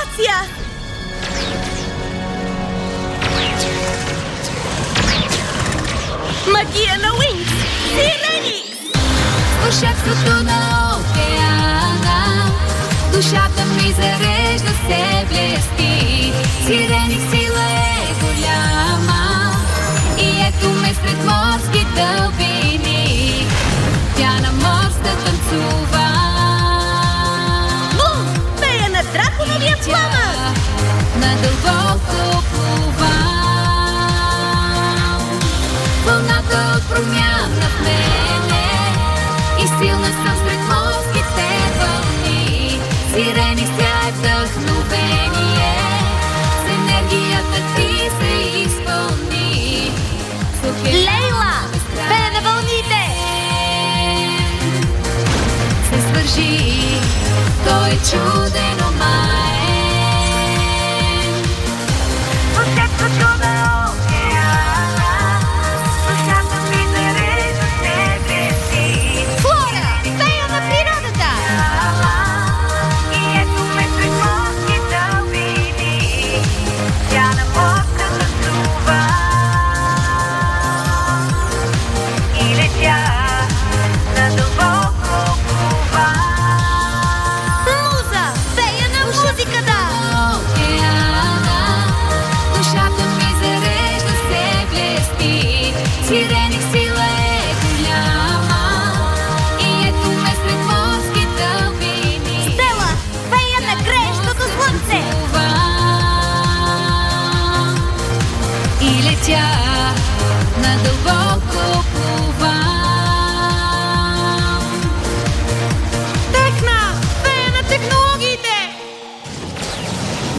емоция! Магия на Уинкс! Сиреникс! Шефството на океана, душата ми зарежда се блести. Сиреникс сила е голяма и ето ме сред морски дълбини. Тя на морста танцува. Пея на драконовия пламък! Надълбоко плува. Вълната от промяна в мене и силна съм сред морските вълни. Сиреникс, тя е вдъхновение, с енергията ти се изпълни. Лейла! Пее на вълните! Се свържи, той е чуден омаен. Шефството на океана, душата ми зарежда се блести. Флора! Пея на природата! И ето ме сред морски дълбини. Тя на морска танцува и летя надълбоко плува. Муза! Пея на музиката! Океана, душата ми зарежда се блести. Сиреникс сила е голяма и ето ме сред морски дълбини. Стела! Пея на греещото слънце! И летя надълбоко